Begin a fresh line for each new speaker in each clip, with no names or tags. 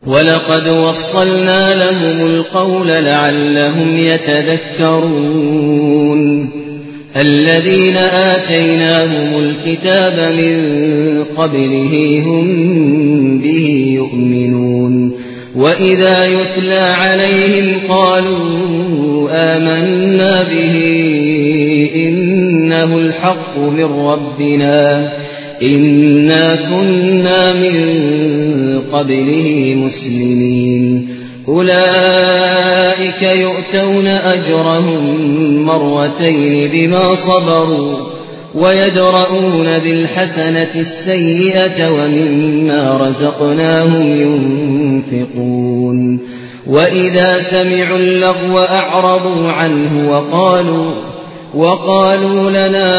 ولقد وصلنا لهم القول لعلهم يتذكرون الذين آتيناهم الكتاب من قبله هم به يؤمنون وإذا يتلى عليهم قالوا آمنا به إنه الحق من ربنا إنا كنا من قبله مسلمين أولئك يؤتون أجرهم مرتين بما صبروا ويدرؤون بالحسنة السيئة ومما رزقناهم ينفقون وإذا سمعوا اللغو أعرضوا عنه وقالوا لنا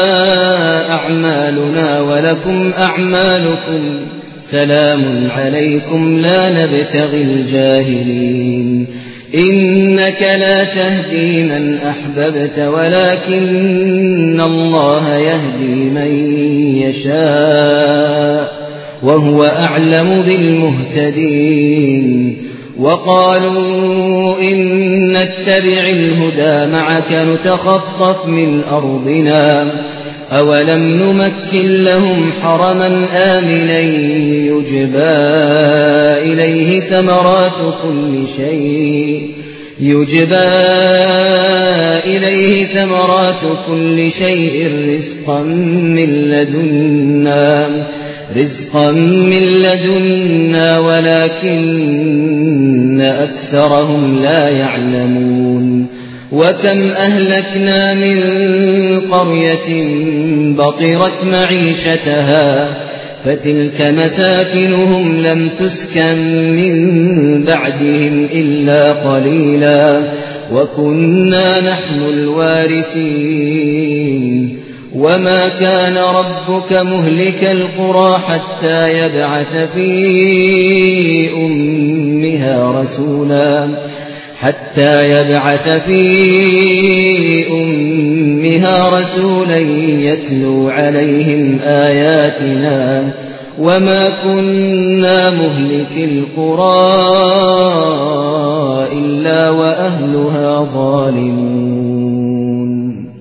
أعمالنا ولكم أعمالكم سلام عليكم لا نبتغي الجاهلين إنك لا تهدي من أحببت ولكن الله يهدي من يشاء وهو أعلم بالمهتدين وقالوا إن نتبع الهدى معك نتخطف من أرضنا أولم نمكن لهم حرما آمنا يجبى إليه ثمرات كل شيء رزقا من لدنا ولكن أكثرهم لا يعلمون وكم أهلكنا من قرية بطرت معيشتها فتلك مساكنهم لم تسكن من بعدهم إلا قليلا وكنا نحن الوارثين وما كان ربك مهلك القرى حتى يبعث في أمها رسولا يتلو عليهم آياتنا وما كنا مهلك القرى إلا وأهلها ظالمون